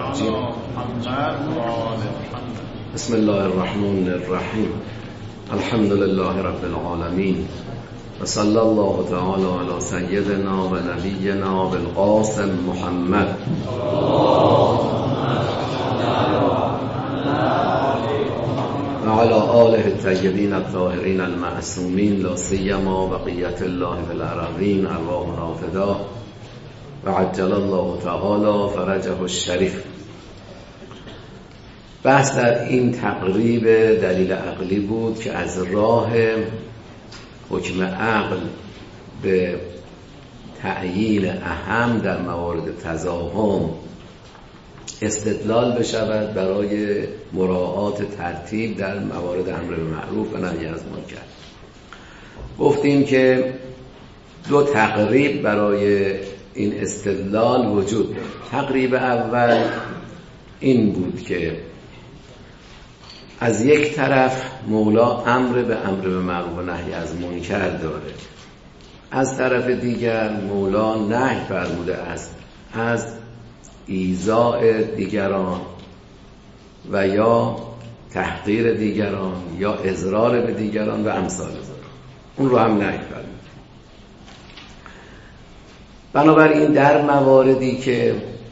الرجيم بسم الله الرحمن الرحيم الحمد لله رب العالمين وصلى الله تعالى على سيدنا و نبينا بالقاسم محمد وعلى آله الطيبين الطاهرين المعصومين لا سيما بقية الله في الأراضين أرواحنا فداه وعجل الله تعالى فرجه الشریف. بحث در این تقریب دلیل عقلی بود که از راه حکم عقل به تعیین اهم در موارد تزاحم استدلال بشود برای مراعات ترتیب در موارد امر به معروف و نهی از منکر. گفتیم که دو تقریب برای این استدلال وجود دارد. تقریب اول این بود که از یک طرف مولا امر به معروف و نهی از منکر داره، از طرف دیگر مولا نهی فرموده است از ایذاء دیگران و یا تحقیر دیگران یا اضرار به دیگران و امثال ذلک. اون رو هم نهی فرموده. بنابراین در مواردی که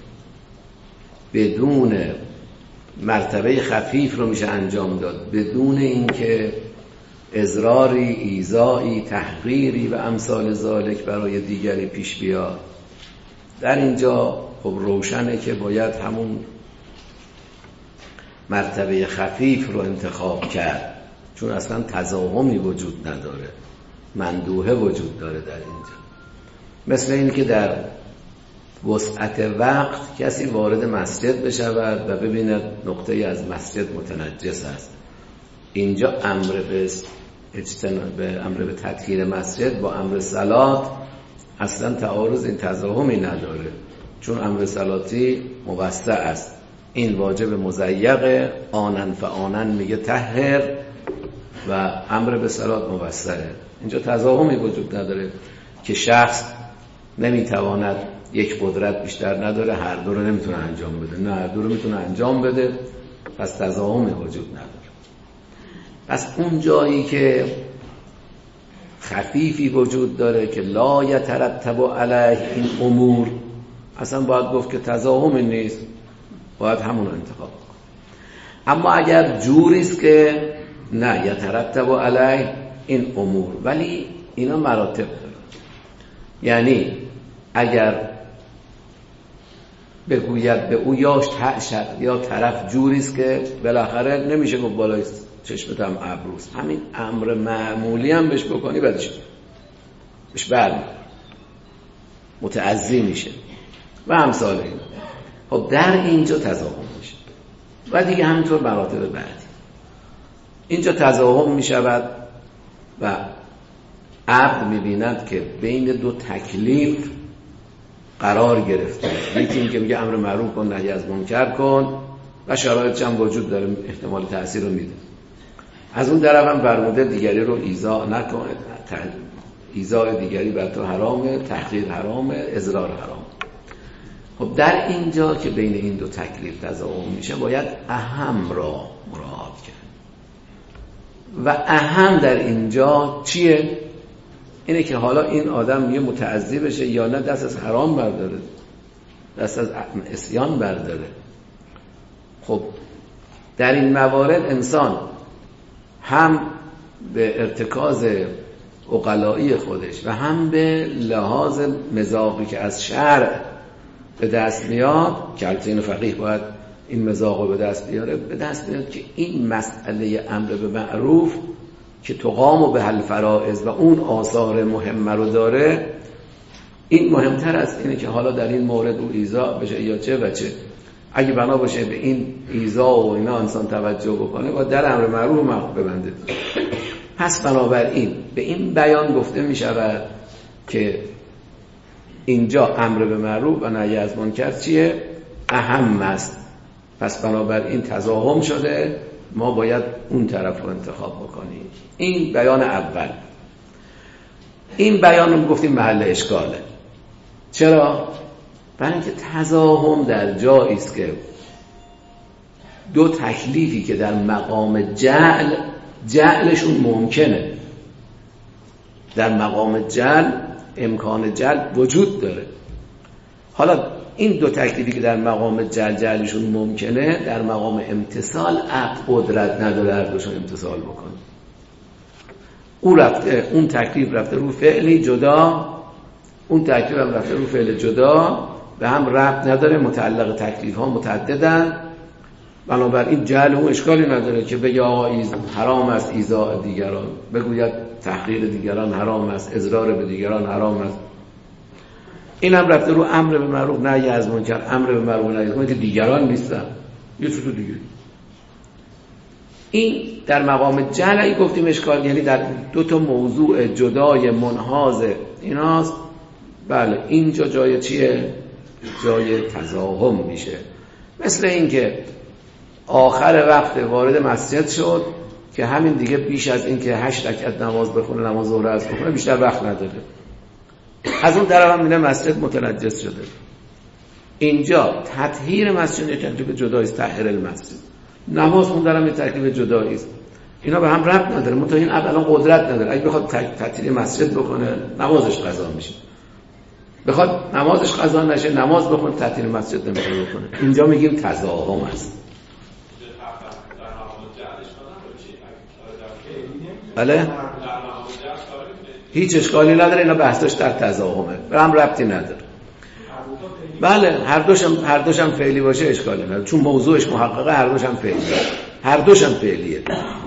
بدون مرتبه خفیف رو میشه انجام داد، بدون اینکه اضراری، ایذایی، تحقیری و امثال ذالک برای دیگری پیش بیاد، در اینجا خب روشنه که باید همون مرتبه خفیف رو انتخاب کرد، چون اصلا تزاحمی وجود نداره، مندوحه وجود داره در اینجا. مثل این که در وسعت وقت کسی وارد مسجد بشود و ببیند نقطه از مسجد متنجس است. اینجا امر به تطهیر مسجد با امر صلات اصلا تعارض، این تزاحمی نداره، چون امر صلاتی موسع است. این واجب مضیق آنن فآنن میگه طهر و امر به صلات موسعه. اینجا تزاحمی وجود نداره که شخص نمیتواند، یک قدرت بیشتر نداره، هر دو رو نمیتونه انجام بده. نه، هر دو رو میتونه انجام بده، پس تزاحمی وجود نداره. پس اون جایی که خفیفی وجود داره که لا یترتب علیه این امور، اصلا باید گفت که تزاحمی نیست، باید همون رو انتخاب کنه. اما اگر جوریست که نه یترتب علیه این امور، ولی اینا مراتب داره، یعنی اگر بگوید به او یاش تعشق یا طرف جوریست که بالاخره نمیشه گفت بالای چشمت هم ابروست، همین امر معمولی هم بهش بکنی بعدش بهش برمی‌داره، متعزی میشه و امثال این. خب در اینجا تزاحم میشه و دیگه همینطور مراتب بعدی. اینجا تزاحم میشود و عبد میبیند که بین دو تکلیف قرار گرفته، یکی این که میگه امر معروف کن نهی از منکر کن و شرایطش هم وجود داره، احتمال تأثیر رو میده. از اون طرف هم فرموده دیگری رو ایذا نکن، ایذاء دیگری بر تو حرامه، تحقیر حرامه، اضرار حرامه. خب در اینجا که بین این دو تکلیف تزاحم میشه باید اهم را مراعات کرد و اهم در اینجا چیه؟ اینه که حالا این آدم یه متعذی بشه یا نه دست از حرام برداره، دست از عصیان برداره. خب در این موارد انسان هم به ارتکاز عقلایی خودش و هم به لحاظ مذاقی که از شرع به دست میاد، که البته این فقیه باید این مذاق رو به دست بیاره، به دست میاد که این مسئله امر به معروف که تقام به الفرائض و اون آثار مهمه رو داره، این مهمتر از اینه که حالا در این مورد او ایذا بشه یا چه و چه. اگه بنا باشه به این ایذا و اینا انسان توجه بکنه و در امر معروف مخ ببنده. پس بنابراین به این بیان گفته می شود که اینجا امر به معروف و نهی از منکر چیه؟ اهم است. پس بنابراین تزاحم شده، ما باید اون طرف رو انتخاب بکنیم. این بیان اول. این بیان رو گفتیم محل اشکاله. چرا؟ برای اینکه تزاحم در جایی است که دو تکلیفی که در مقام جعلشون ممکنه، در مقام جعل امکان جعل وجود داره. حالا این دو تکلیفی که در مقام جعلشون ممکنه، در مقام امتصال عقل قدرت نداره هر دوشون امتصال بکنه. اون تکلیف رفته رو فعلی جدا، اون تکلیف هم رفته رو فعل جدا، به هم ربط نداره، متعلق تکلیف ها متعددن. بنابراین جعل اون اشکالی نداره که بگه آقا حرام است ایذاء دیگران، بگوید تحقیر دیگران حرام است، اضرار به دیگران حرام است. این هم رفته رو امر به معروف نهی از منکر، امر به معروف نهی از منکر که دیگران نیستن، یه چیز دیگه. این در مقام جعل گفتیم اشکال، یعنی در دو تا موضوع جدای منحاز ایناست. بله اینجا جای چیه؟ جای تزاحم میشه. مثل این که آخر وقت وارد مسجد شد که همین دیگه بیش از این که 8 رکعت نماز بخونه، نماز ظهر از بخونه، بیشتر وقت نداره. از اون طرف هم میگه مسجد متنجس شده. اینجا تطهیر مسجد یک تکلیف جدایی است، تطهیر المسجد. نماز خوندن هم یک تکلیف جدایی است. اینا به هم ربط نداره. منتها این الان قدرت نداره. اگه بخواد تطهیر مسجد بکنه، نمازش قضا میشه. بخواد نمازش قضا نشه، نماز بخونه، تطهیر مسجد نمیتونه بکنه. اینجا میگیم تزاحم است. بله؟ هیچ اشکالی نداره، اینا بحثش در تزاحمه، به هم ربطی نداره. بله هر دوشم فعلی باشه اشکالی نداره، چون موضوعش محققه، هر دوشم فعلیه، هر دوشم فعلیه.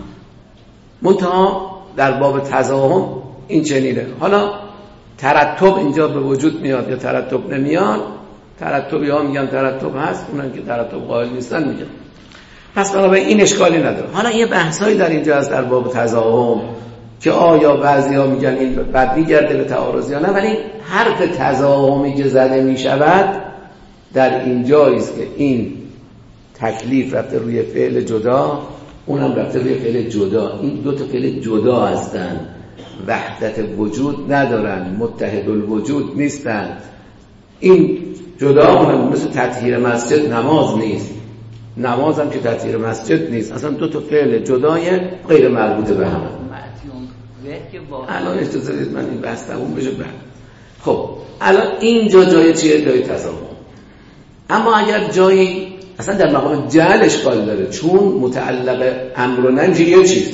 منتها در باب تزاحم این چنینه. حالا ترتب اینجا به وجود میاد یا ترتب نمیاد؟ ترتبی ها میگن ترتب هست، اونان که ترتب قائل نیستن میگن. پس بنابراین این اشکالی نداره. حالا یه بحثایی در اینجا هست در باب تزاحم که آیا بعضیا میگن این بد میگرده به تعارض یا نه، ولی حرف تزاحمی که زده میشود در اینجایی است که این تکلیف رفته روی فعل جدا، اونم رفته روی فعل جدا. این دو تا فعل جدا هستن، وحدت وجود ندارن، متحد الوجود نیستن. این جدا، اونم مثل تطهیر مسجد نماز نیست، نماز هم که تطهیر مسجد نیست، اصلا دو تا فعل جدای غیر مربوطه به هم. الان اجازه بدید من این بحث تموم بشه بعد. خب الان اینجا جای چیه؟ جای تزاحم. اما اگر جایی اصلا در مقام جعل اشکال داره، چون متعلق امر و نهی یه چیز،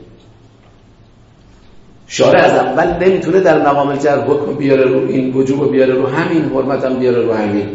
شارع از اول نمیتونه در مقام جعل حکم بیاره رو این وجوب بیاره رو همین، حرمت هم بیاره رو همین.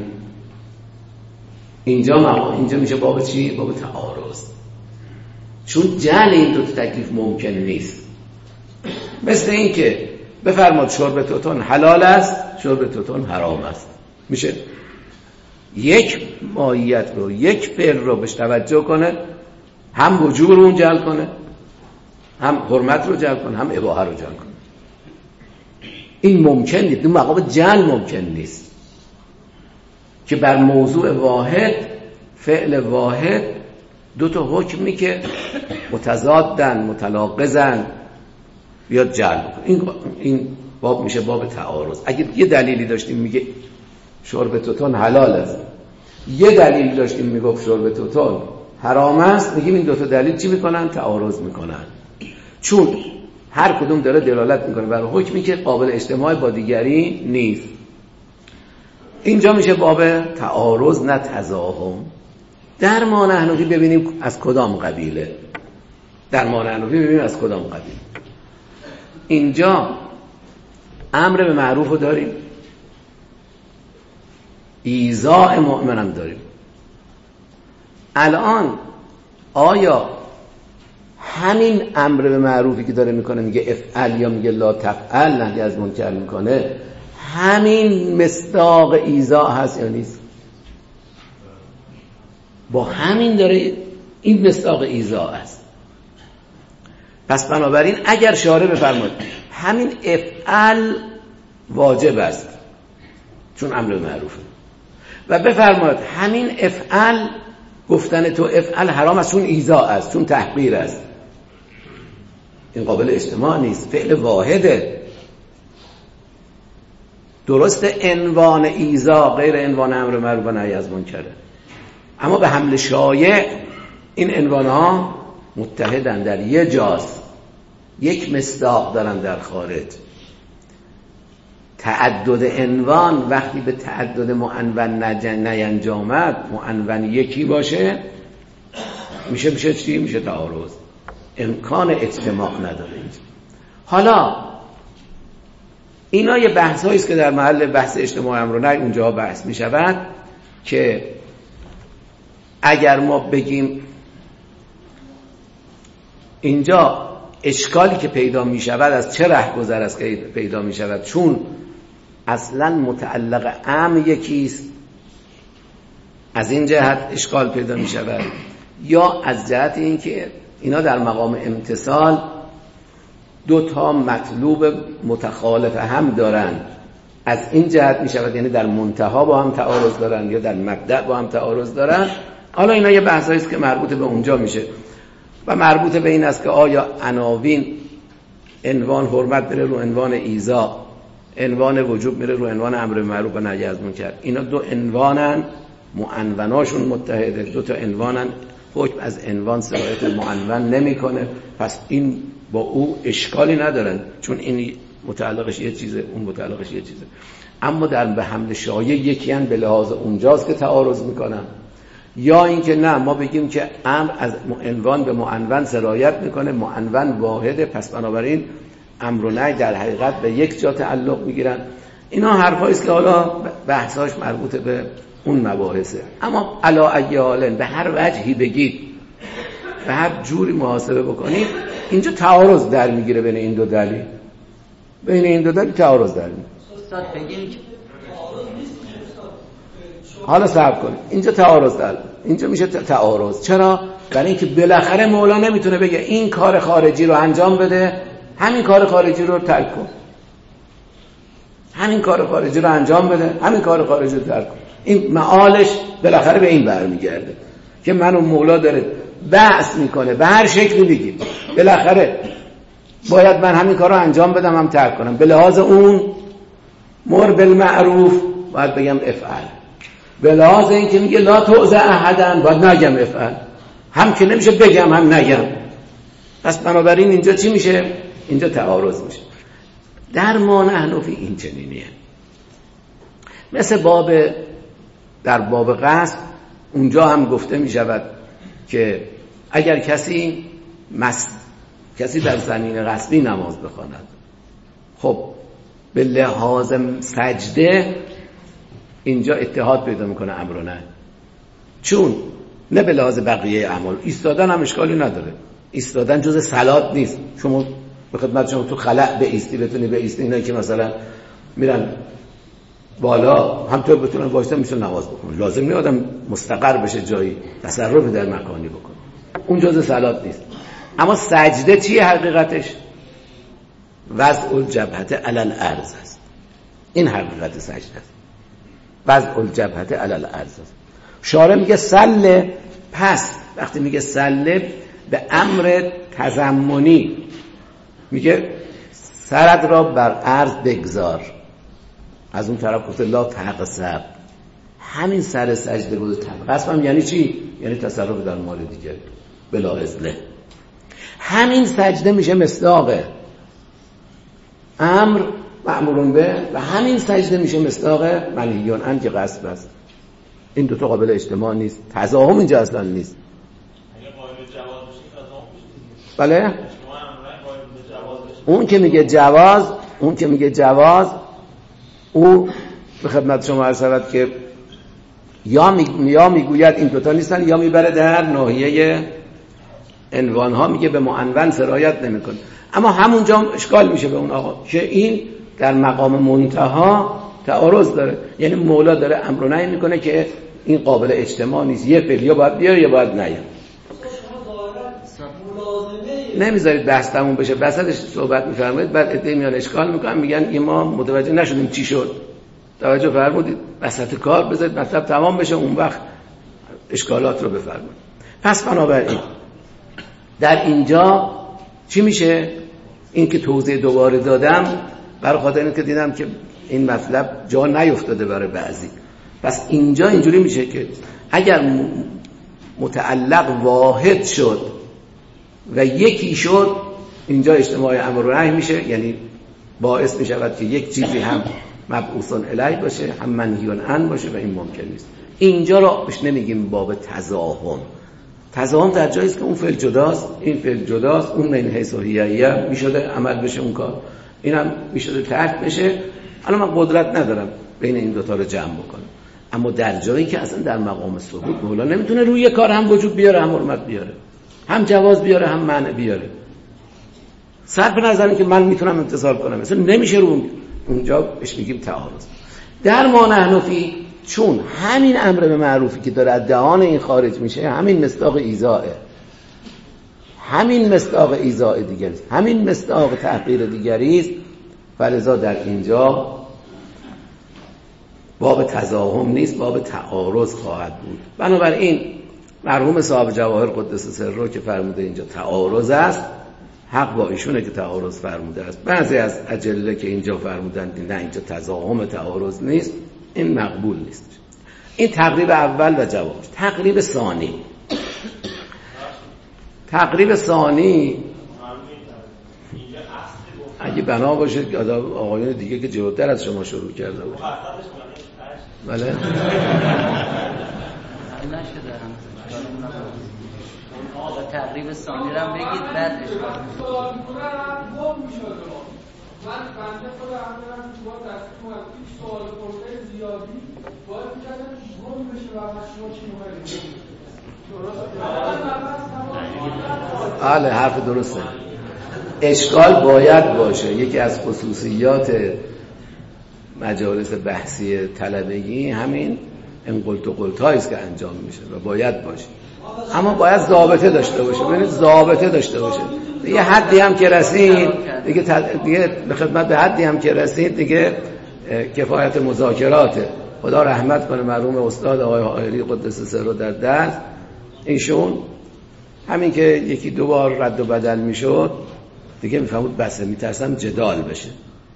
اینجا میشه باب چی؟ باب تعارض، چون جعل این دو تکلیف ممکن نیست. مثل این که بفرماد شرب توتون حلال است، شرب توتون حرام است. میشه یک ماهیت رو، یک فعل رو بهش توجه کنه، هم وجوب رو اون جعل کنه، هم حرمت رو جعل کنه، هم اباحه رو جعل کنه. این ممکن نیست، این مقام جعل ممکن نیست که بر موضوع واحد، فعل واحد، دو تا حکمی که متضادن، متناقضن بیاد جعل بکنه. این باب میشه باب تعارض. اگه یه دلیلی داشتیم میگه شرب توتون حلال است، یه دلیلی داشتیم میگفت شرب توتون حرام است، میگیم این دو تا دلیل چی میکنن؟ تعارض میکنن، چون هر کدوم داره دلالت میکنه بر حکمی که قابل اجتماع با دیگری نیست. اینجا میشه باب تعارض نه تزاحم. در ما نحنفی ببینیم از کدام قبیله. در ما نحنفی ببینیم از کدام قبیله. اینجا امر به معروف رو داریم، ایذاء مؤمن هم داریم. الان آیا همین امر به معروفی که داره میکنه، میگه افعل یا میگه لا تفعل، نهی از منکر میکنه، همین مصداق ایذاء هست یا نیست؟ با همین داره، این مصداق ایذاء است. پس بنابراین اگر شارع بفرماید همین افعل واجب است چون امر به معروفه، و بفرماید همین افعل، گفتن تو افعل حرام است چون ایذاء است، چون تحقیر است، این قابل اجتماع نیست، فعل واحده. درست عنوان ایذاء غیر عنوان امر معروف و نهی از منکره، اما به حمل شایع این عنوان‌ها متحدن در یه جاست، یک مصداق دارن در خارج. تعدد عنوان وقتی به تعدد معنون نینجامد، معنون یکی باشه، میشه چی؟ میشه تعارض. امکان اجتماع نداره اینجا. حالا اینا یه بحثایی است که در محل بحث اجتماع امر و نهی اونجا بحث میشود که اگر ما بگیم اینجا اشکالی که پیدا می شود از چه رهگذر است که پیدا می شود، چون اصلا متعلق امر یکیست، از این جهت اشکال پیدا می شود، یا از جهت اینکه اینا در مقام امتصال دو تا مطلوب متخالف هم دارن، از این جهت می شود، یعنی در منتها با هم تعارض دارن یا در مبدأ با هم تعارض دارن. حالا اینا یه بحثایی است که مربوط به اونجا میشه و مربوط به این است که آیا عناوین، عنوان حرمت میره رو عنوان ایذا، عنوان وجوب میره رو عنوان امر معروف و نهی از منکر. اینا دو عنوانن، معنوناشون متحده، دو تا عنوانن، حکم از عنوان سرایت معنون نمیکنه، پس این با او اشکالی ندارن، چون این متعلقش یه چیزه، اون متعلقش یه چیزه. اما در به حمل شایع یکی ان به لحاظ اونجاست که تعارض میکنن، یا اینکه نه ما بگیم که امر از عنوان به معنون سرایت میکنه، معنون واحده، پس بنابراین امر و نهی در حقیقت به یک جا تعلق میگیرن. اینا حرفایی است که حالا بحثاش مربوط به اون مباحثه. اما علی ای حال به هر وجهی بگید، به هر جوری محاسبه بکنید، اینجا تعارض در میگیره بین این دو دلیل، بین این دو دلیل تعارض در میگیره. استاد بگیم حالا صبر کنید، اینجا تعارض در، اینجا میشه تعارض. چرا؟ برای اینکه بالاخره مولا نمیتونه بگه این کار خارجی رو انجام بده، همین کار خارجی رو ترک کن، همین کار خارجی رو انجام بده، همین کار خارجی رو ترک کن. این معالش بالاخره به این برمیگرده که منو مولا داره بحث میکنه به هر شکلی بگید، بالاخره باید من همین کار رو انجام بدم، هم ترک کنم. به لحاظ اون مر بالمعروف باید بگم افعل، به لحاظ این که میگه لا تعذ احدن باید نگم افعل، هم که نمیشه بگم هم نگم. پس بنابراین اینجا چی میشه؟ اینجا تعارض میشه. در ما نحن فی این چنینیه، مثل در باب قصد اونجا هم گفته میشود که اگر کسی در زمین غصبی نماز بخواند، خب به لحاظ سجده اینجا اتحاد پیدا میکنه امر و نهی، چون نه به لحاظ بقیه اعمال. ایستادن هم اشکالی نداره، ایستادن جز صلات نیست. شما به خدمت شما تو خلأ بایستی، بتونی بایستی، اینا که مثلا میرن بالا هم تو بتونن وایسن میشه نماز بکنن، لازم نیست آدم مستقر بشه جایی، تصرف در مکانی بکنه، اون جز صلات نیست. اما سجده چیه حقیقتش؟ وضع الجبهه علی الارض است، این حقیقت سجده است، وضع الجبهه علی الارض است. شارع میگه سله، پس وقتی میگه سله به امر تضمنی میگه سرت را بر عرض بگذار، از اون طرف گفته لا تقصب، همین سر سجده بود. قصب هم یعنی چی؟ یعنی تصرف در مال دیگر بلا اذنه. همین سجده میشه مصداق امر مأمورون به، و همین سجده میشه مصداق منهیون عنه که غصب است. این دوتا قابل اجتماع نیست، تضاهم اینجا اصلا نیست. بله؟ اون که میگه جواز او به خدمت شما عرض شود که یا میگوید این دوتا نیستن، یا میبره در ناحیه عنوان ها، میگه به معنون سرایت نمیکنه. اما همونجا اشکال میشه به اون آقا که این در مقام منتها تعارض داره، یعنی مولا داره امر و نهی میکنه که این قابل اجتماع نیست، یه فعل یا باید بیاره یا باید نیاره. نمیذارید بحث تموم بشه، وسطش صحبت میفرمایید، بعد عده میان اشکال میکنن، میگن ما متوجه نشدیم چی شد. توجه فرمودید وسط کار بذارید مطلب تمام بشه، اون وقت اشکالات رو بفرمایید. پس بنابراین در اینجا چی میشه؟ این که توضیح دوباره دادم برای خاطر اینکه دیدم که این مطلب جا نیفتاده برای بعضی. پس اینجا اینجوری میشه که اگر متعلق واحد شد و یکی شد، اینجا اجتماع امر و نهی میشه، یعنی باعث میشود که یک چیزی هم مبعوث الیه باشه هم منهی عنه باشه و این ممکن نیست. اینجا رو بهش نمیگیم باب تضاهم. تضاهم در جایی است که اون فعل جداست، این فعل جداست، اون من حیث حیه میشده عمل بشه اون کار، اینم میشده ترک بشه. الان من قدرت ندارم بین این دوتا رو جمع بکنم، اما در جایی که اصلا در مقام ثبوت مولا نمیتونه روی یک کار هم وجود بیاره هم حرمت بیاره، هم جواز بیاره هم منع بیاره، صرف نظر که من میتونم امتثال کنم، مثلا نمیشه رو اونجا بهش میگیم تعارض. در ما نحن فی، چون همین امر به معروفی که داره از دهان این خارج میشه همین مصداق ایذائه، همین مصداق ایذاء دیگری است، همین مصداق تحقیر دیگری است، فلذا در اینجا باب تضاهم نیست، باب تعارض خواهد بود. بنابراین مرحوم صاحب جواهر قدس سره که فرموده اینجا تعارض است، حق با ایشونه که تعارض فرموده است. بعضی از اجله که اینجا فرمودن نه اینجا تضاهم تعارض نیست، این مقبول نیست. این تقریب اول و جوابش. تقریب ثانی، تقریب ثانی اگه بنا باشه که آقایون دیگه که جلوتر از شما شروع کرده باشه. بله تقریب ثانی رو بگید بعد اشکال من بنده خود همه شما دستیم و این سوال پرده زیادی باید میکردم گم بشه و شما چی مخواهید؟ بله حرف درسته. اشکال باید باشه. یکی از خصوصیات مجالس بحثی طلبگی همین انقلت و قلت‌هایی است که انجام میشه و باید باشه، اما باید ضابطه داشته باشه. ببینید ضابطه داشته باشه. یه حدی هم که رسید دیگه به خدمت به حدی هم که رسید دیگه کفایت مذاکراته. خدا رحمت کنه مرحوم استاد آقای حائری قدس سره در درس، ایشون همین که یکی دو بار رد و بدل میشد دیگه میفهمود بسه، میترسم جدال بشه،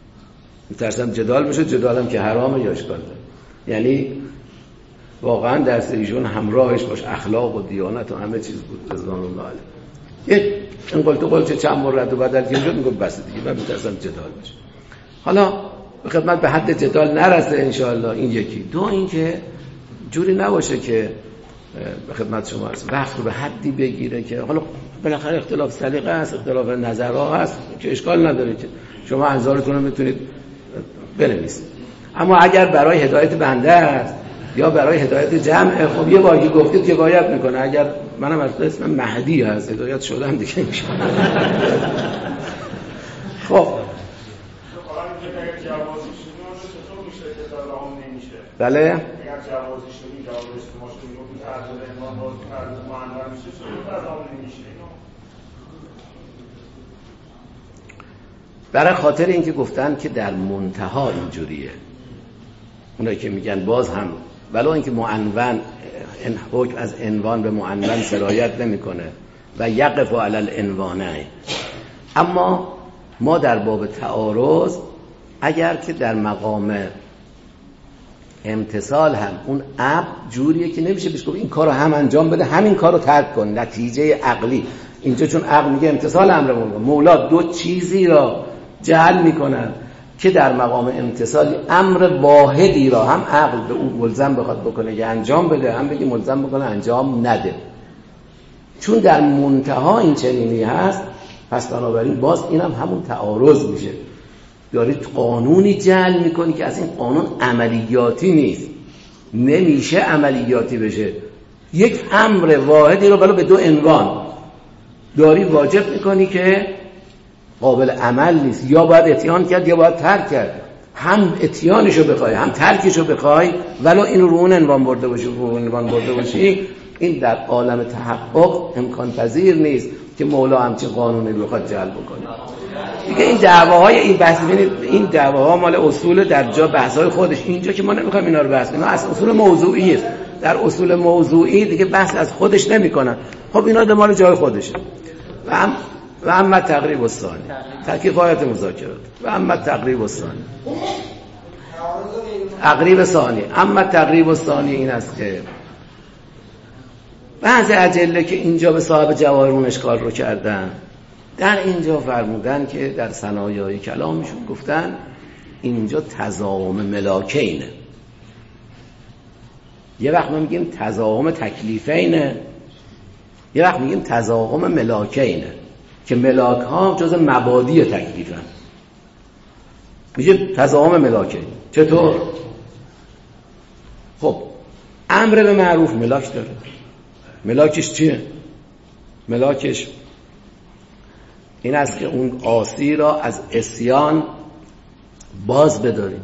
جدالم که حرامه یا اشکال داره. یعنی واقعا درس ایشون همراهش باش اخلاق و دیانت و همه چیز بود رضوان الله علیه. یک انقلت چند بار رد و بدل که شد میگفت بس دیگه من میترسم جدال بشه. حالا به خدمت به حد جدال نرسه انشاءالله. این یکی. دو اینکه جوری نباشه که به خدمت شما هست وقت رو به حدی بگیره که حالا بالاخره اختلاف سلیقه است، اختلاف نظرها هست که اشکال نداره که شما انظارتون رو میتونید بنویسید، اما اگر برای هدایت بنده است یا برای هدایت جمع، خب یه باری گفتید که باید میکنه. اگر منم از اسم مهدی هست هدایت شدم دیگه میشه. خب بله اگر جوازی شدی جوازی ما شدی گفتیم تعدد عنوان باز تعدد معنی میشه شده تضاهم نمیشه. برای خاطر اینکه گفتن که در منتها اینجوریه، اونایی که میگن باز هم ولو اینکه معنون حکم از عنوان به معنون سرایت نمیکنه و یقف علی العنوانین، اما ما در باب تعارض اگر که در مقام امتثال هم اون عقل جوریه که نمیشه بهش گفت این کارو هم انجام بده همین کارو ترک کن، نتیجه عقلی. اینجا چون عقل میگه امتثال امر مولا دو چیزی را جعل میکنن که در مقام امتثال امر واحدی را هم عقل به اون ملزم بخواد بکنه که انجام بده، هم بگه ملزم بکنه انجام نده. چون در منتها این چنینی هست، پس بنابراین باز اینم همون تعارض میشه. دارید قانونی جعل میکنی که از این قانون عملیاتی نیست، نمیشه عملیاتی بشه. یک امر واحدی رو بلا به دو عنوان داری واجب میکنی که قابل عمل نیست، یا باید اتیان کرد یا باید ترک کرد. هم اتیانشو بخوای هم ترکشو بخوای ولو این رو اون عنوان برده باشی، این در عالم تحقق امکان پذیر نیست که مولا همچین قانونی بخواد جعل بکنه. دیگه این دعواهای این بحث، ببینید این دعواها مال اصول در جا بحث‌های خودش، اینجا که ما نمیخوایم اینا رو بحث کنیم، از اصول موضوعی است. در اصول موضوعی دیگه بحث از خودش نمیکنن. خب اینا در مال جای خودشه. و اما تقریب الثانی تکفایت مذاکرات و اما تقریب الثانی تقریب ثانی. اما تقریب الثانی این است که بعض ادله که اینجا به صاحب جواهرون اشکال رو کردن، در اینجا فرمودن که در ثنایای کلامشون گفتن اینجا تزاحم ملاکینه. یه وقت ما میگیم تزاحم تکلیفینه، یه وقت میگیم تزاحم ملاکینه که ملاک ها جز مبادی تکلیفن. میگه تزاحم ملاکین. چطور؟ خب امر به معروف ملاک داره. ملاکش چیه؟ ملاکش این است که اون عاصی را از عصیان باز بداریم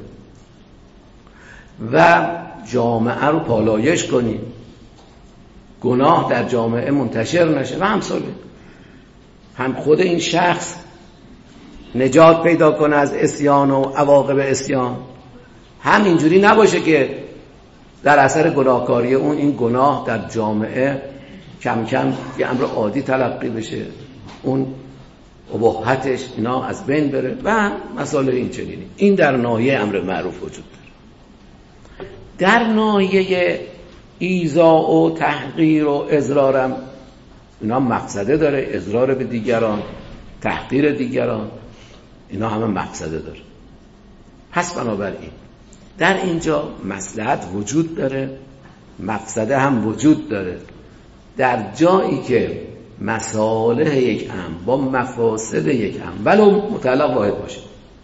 و جامعه رو پالایش کنیم، گناه در جامعه منتشر نشه و همساله. هم خود این شخص نجات پیدا کنه از عصیان و عواقب عصیان، هم اینجوری نباشه که در اثر گناهکاری اون این گناه در جامعه کم کم یه امر عادی تلقی بشه، اون اباحتش اینا از بین بره و مسائل این چنینی. این در ناحیه امر معروف وجود داره. در ناحیه ایذاء و تحقیر و اضرارم اینا مقصده داره. اضرار به دیگران، تحقیر دیگران، اینا همه مقصده داره. پس بنابراین در اینجا مصلحت وجود داره، مقصده هم وجود داره. در جایی که مصالح یک امر با مفاسد یک امر ولو متعلق واحد باشه،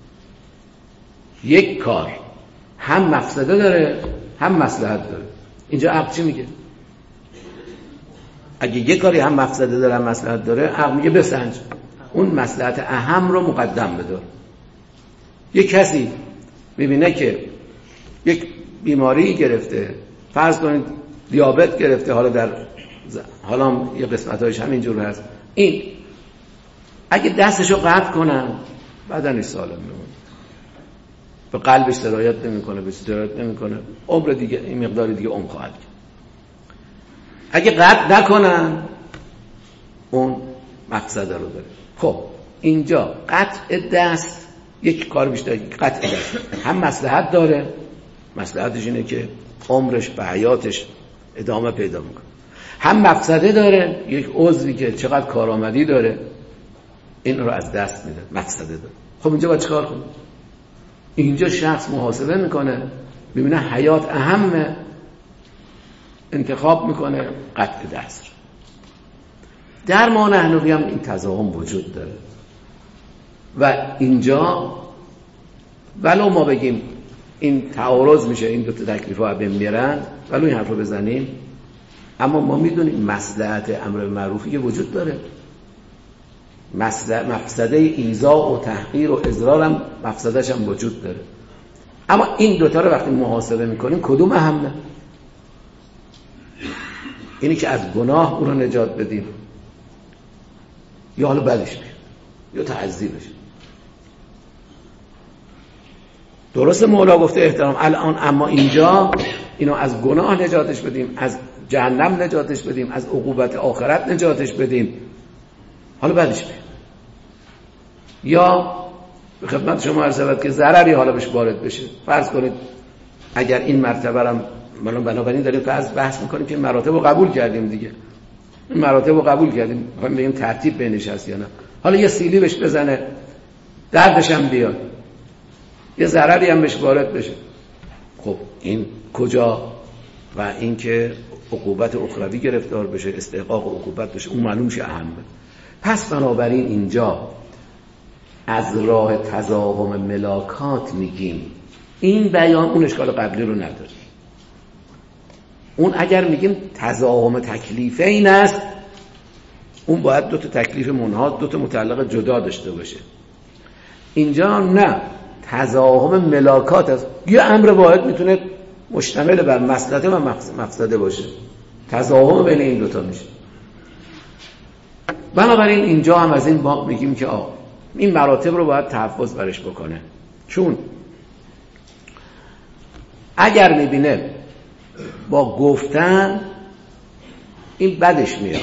یک کار هم مقصده داره هم مصلحت داره، اینجا عقل چی میگه؟ اگه یک کاری هم مقصده داره هم مصلحت داره، عقل میگه بسنج، اون مصلحت اهم رو مقدم بدار. یک کسی میبینه که یک بیماری گرفته، فرض کنید دیابت گرفته، حالا یه قسمتایش همینجور هست، این اگه دستشو قطع کنن بدنش سالم میمونه، به قلبش سرایت نمیکنه، به سرایت نمیکنه، عمر دیگه این مقداری دیگه عمر خواهد کرد. اگه قطع نکنن اون مقصد رو داره. خب اینجا قطع دست یک کار بیشتر، قطع دست هم مصلحت داره، مصلحتش اینه که عمرش به حیاتش ادامه پیدا میکنه، هم مقصده داره، یک عضوی که چقدر کارآمدی داره این رو از دست میده، مقصده داره. خب اینجا باید چیکار کنه؟ اینجا شخص محاسبه میکنه، ببینه حیات اهمه، انتخاب میکنه قطع دست. در ما نحنوی هم این تضاهم وجود داره و اینجا ولو ما بگیم این تعارض میشه، این دو تا تکلیف ها بین میرن، ولو این حرف رو بزنیم، اما ما میدونیم مصلحت امر معروفی که وجود داره، مقصده ایذاء و تحقیر و اضرار هم مقصدش هم وجود داره. اما این دوتا رو وقتی محاسبه میکنیم کدوم اهمه؟ اینی که از گناه او رو نجات بدیم یا حالا بدش بیم یا تعذیبش. درست مولا گفته احترام الان، اما اینجا اینو از گناه نجاتش بدیم، از جهنم نجاتش بدیم، از عقوبت آخرت نجاتش بدیم، حالا بعدش بیم. یا به خدمت شما عرض شود که ضرری حالا بهش وارد بشه. فرض کنید اگر این مرتبه هم بنابراین داریم بحث میکنیم که مراتب رو قبول کردیم دیگه، این مراتب رو قبول کردیم، میخوایم بگیم ترتیب بینش هست یا نه. حالا یه سیلی بهش بزنه، دردش هم بیاد، یه ضرری هم بهش وارد بشه، خب این کجا؟ و این که عقوبت اخروی گرفتار بشه، استحقاق عقوبت بشه، اون معلوم شه اهمه. پس بنابراین اینجا از راه تضاهم ملاکات میگیم این بیان اون اشکال قبلی رو نداره. اون اگر میگیم تضاهم تکلیفین است، اون باید دو تا تکلیف منحاز، دو تا متعلق جدا داشته باشه. اینجا نه، تضاهم ملاکات است، یه امر واحد میتونه مشتمل بر مصلحت و مقصده باشه، تضاهم بین این دوتا میشه. بنابراین اینجا هم از این باب میگیم که این مراتب رو باید تحفظ برش بکنه، چون اگر میبینه با گفتن این بدش میاد،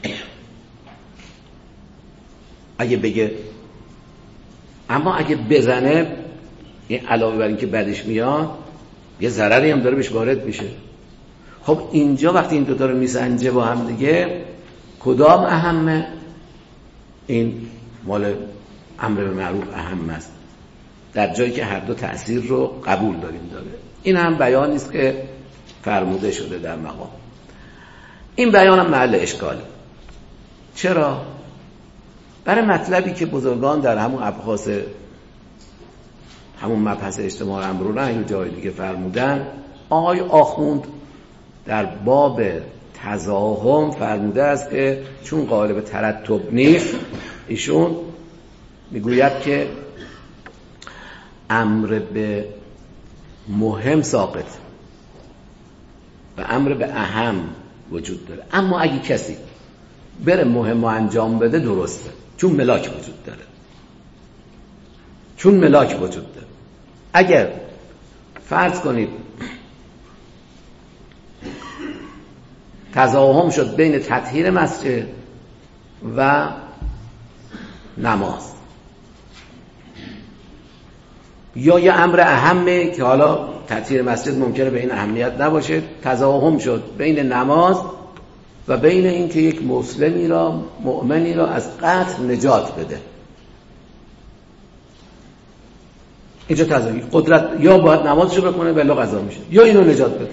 اگه بگه، اما اگه بزنه این علاوه بر این که بدش میاد یه ضرری هم داره بهش وارد میشه. خب اینجا وقتی این دوتا رو میسنجه با هم دیگه کدام اهمه؟ این مال امر به معروف اهم است، در جایی که هر دو تأثیر رو قبول داریم داره. این هم بیانی است که فرموده شده در مقام. این بیان هم محل اشکاله. چرا؟ برای مطلبی که بزرگان در همون ابحاث همون مبحث اجتماع امر و نهی و جای دیگه فرمودن، آقای آخوند در باب تزاحم فرموده است که چون قالب ترتب نیست، ایشون میگوید که امر به مهم ساقط و امر به اهم وجود داره. اما اگه کسی بره مهم رو انجام بده درسته، چون ملاک وجود داره. چون ملاک وجود داره. اگر فرض کنید تزاحم شد بین تطهیر مسجد و نماز، یا یه امر اهمه که حالا تطهیر مسجد ممکنه به این اهمیت نباشه، تزاحم شد بین نماز و بین این که یک مسلمی را، مؤمنی را از قتل نجات بده. اینجا تزاحم قدرت، یا باید نمازشو بکنه بلا قضا میشه، یا اینو نجات بده.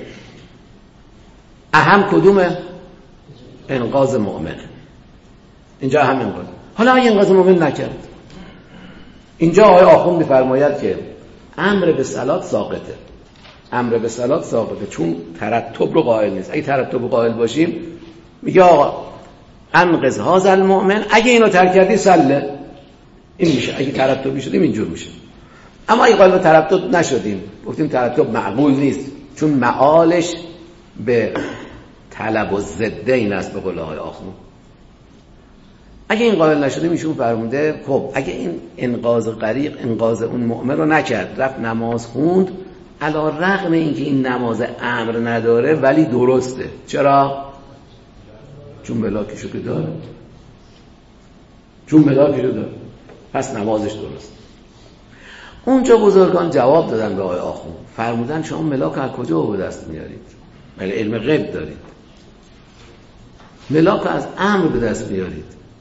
اهم کدومه؟ انقاذ مؤمنه. اینجا اهم انقاذ. حالا اگه انقاذ مؤمن نکرد، اینجا آقای آخوند می‌فرماید که امر به صلات ساقطه. امر به صلات ساقطه چون ترتب رو قائل نیست. اگه ترتب رو قائل باشیم میگه آقا انقذ هذا المؤمن، اگه اینو ترک کردی سله، این میشه. اگه ترتبی شدیم اینجور میشه. اما اگه قائل به ترتب نشدیم، گفتیم ترتب معقول نیست چون معالش به طلب و ضد این است به قول آقای آخوند. اگه این قائل نشدیم ایشون فرموده خب اگه این انقاذ غریق، انقاذ اون مؤمن رو نکرد، رفت نماز خوند، علی رغم اینکه این نماز امر نداره ولی درسته. چرا؟ چون ملاکشو که داره. چون ملاکشو داره پس نمازش درست. اونجا بزرگان جواب دادن به آقای آخوند، فرمودن شما ملاک از کجا به دست میارید؟ ولی علم غیب دارید. ملاک از امر به دست میارید.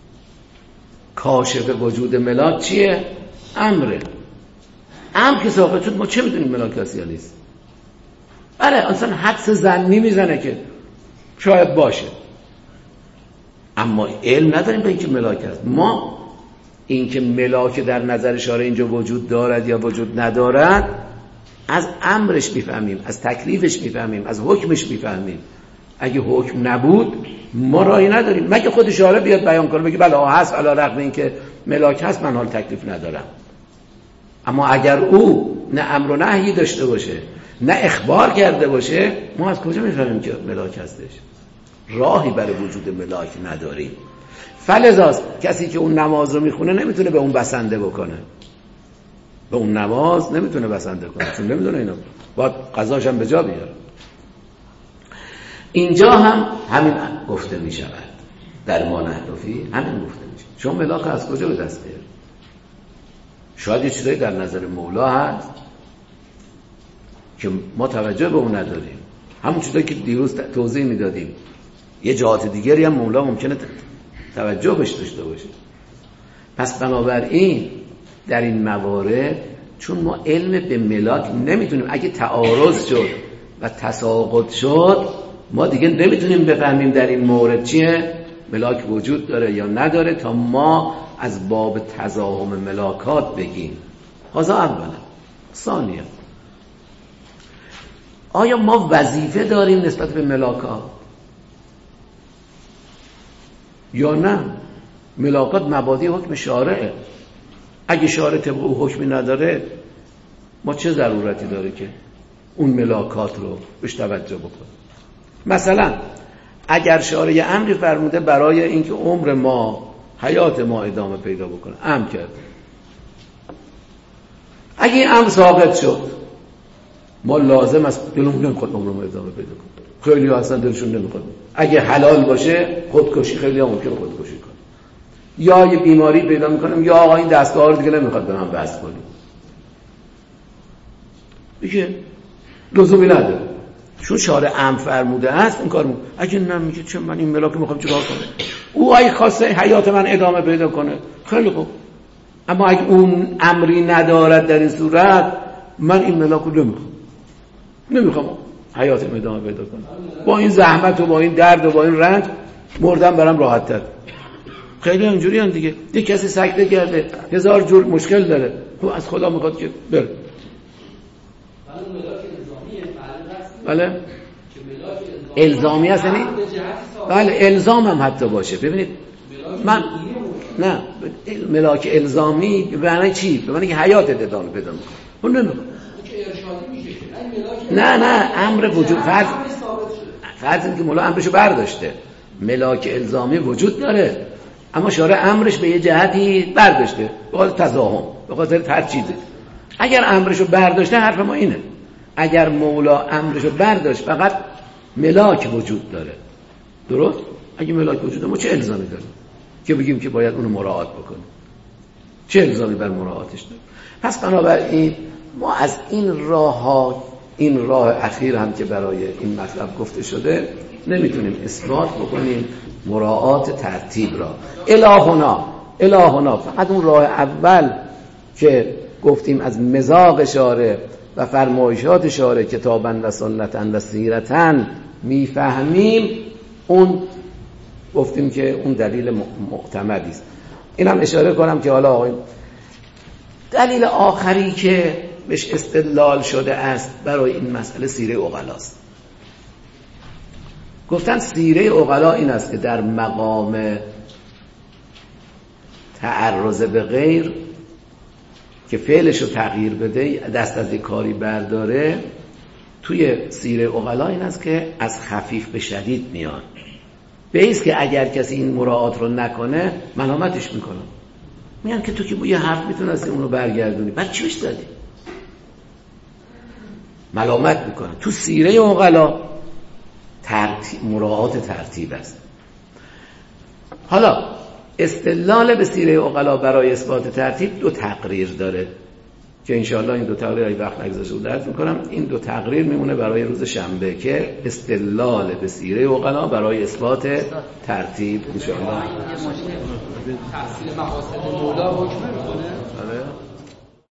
کاشف وجود ملاک چیه؟ امره. امر که ساقط شد ما چه میدونیم ملاک هست یا نیست؟ بله اصلا حدس ظنی میزنه که شاید باشه، اما علم نداریم به اینکه ملاک هست. ما اینکه ملاک در نظر شارع اینجا وجود دارد یا وجود ندارد از امرش میفهمیم، از تکلیفش میفهمیم، از حکمش میفهمیم. اگه حکم نبود ما راهی نداریم، مگه خود شارع بیاد بیان کنه بگه بله هست علی رغم اینکه ملاک هست من حال تکلیف ندارم. اما اگر او نه امر و نهی داشته باشه، نه اخبار کرده باشه، ما از کجا میفهمیم که ملاک هستش؟ راهی برای وجود ملاک نداریم. فلذا کسی که اون نماز رو میخونه نمیتونه به اون بسنده بکنه، به اون نماز نمیتونه بسنده کنه چون نمیدونه اینا باید قضاش هم به جا بیاره. اینجا هم همین گفته می شود در ما نحنفی، همین گفته می شود. شما ملاک از کجا به دست بیارید؟ شاید یه چیزایی در نظر مولا هست که ما توجه به اون نداریم، همون چیزایی که دیروز توضیح میدادیم. یه جهات دیگری هم مولا ممکنه توجه بهش داشته باشه. پس بنابراین در این موارد چون ما علم به ملاک نمیتونیم، اگه تعارض شد و تساقط شد ما دیگه نمیتونیم بفهمیم در این مورد چیه، ملاک وجود داره یا نداره، تا ما از باب تزاحم ملاکات بگیم. هذا اولا. ثانیا آیا ما وظیفه داریم نسبت به ملاکات یا نه؟ ملاکات مبادی حکم شارعه. اگه شارع طبق او حکمی نداره ما چه ضرورتی داره که اون ملاکات رو بهش توجه بکنیم؟ مثلا اگر شارع امری فرموده برای اینکه عمر ما، حیات ما ادامه پیدا بکنه، امر کرد، اگه این امر ساقط شد ما لازم است دلمون نمیخواد عمر ما ادامه پیدا کنه. خیلی ها اصلا دلشون نمیخواد. اگه حلال باشه خودکشی، خیلی ها ممکنه خودکشی کنه، یا یه بیماری پیدا میکنم یا آقا این دستگاه رو دیگه نمیخواد به من بس کنیم، دیگه لزومی نداره. چون شارع امر فرموده است این کارو. اگه نمیگه چه من این ملاک میخوام چیکار کنم، او اگه خواسته حیات من ادامه پیدا کنه خیلی خوب، اما اگه اون امری ندارد در این صورت من این ملاک رو نمیخوام حیاتم ادامه پیدا کنه، با این زحمت و با این درد و با این رنج مردم برام راحت تر. خیلی اینجوری هم دیگه، یک کسی سکته کرده 1000 جور مشکل داره، تو از خدا میخواد که بره. بله الزامی هست، یعنی بله الزام هم حتی باشه. ببینید من نه ملاک الزامی به معنی چی؟ به معنی که حیات ادامه پیدا میکنه. اون نمیخواد نه امر وجود فرض این که مولا امرشو برداشته، ملاک الزامی وجود داره اما شارع امرش به یه جهتی برداشته به خاطر تزاحم، به خاطر ترچیده. اگر امرشو برداشته حرف ما اینه، اگر مولا امرشو برداشت فقط ملاک وجود داره، درست؟ اگه ملاک وجود داره ما چه الزامی داریم که بگیم که باید اونو مراعات بکنیم؟ چه الزامی بر مراعاتش داریم؟ پس بنابراین ما از این راه اخیر هم که برای این مطلب گفته شده نمیتونیم اثبات بکنیم مراعات ترتیب را. الهنا فقط اون راه اول که گفتیم از مزاق شارع و فرمایشات شارع کتابن و سنتن و سیرتن میفهمیم، اون گفتیم که اون دلیل معتمدی است. اینم اشاره کنم که حالا آقایون دلیل آخری که بهش استدلال شده است برای این مسئله سیره عقلاست. گفتن سیره عقلا این است که در مقام تعرض به غیر که فعلش رو تغییر بده، دست از یک کاری برداره، توی سیره عقلا این است که از خفیف به شدید میان، به ایست که اگر کسی این مراعات رو نکنه ملامتش میکنه، میگن که تو که با یه حرف میتونستی اونو برگردونی، بعد چی بهش دادی؟ ملامت میکنه. تو سیره عقلا مراعات ترتیب است. حالا استدلال به سیره عقلا برای اثبات ترتیب 2 تقریر داره که انشاءالله این 2 تقریر اگه وقت نگذاشته بود عرض میکنم. این 2 تقریر میمونه برای روز شنبه که استدلال به سیره عقلا برای اثبات ترتیب انشاءالله. تفسیر مقاصد مولا حکم میکنه.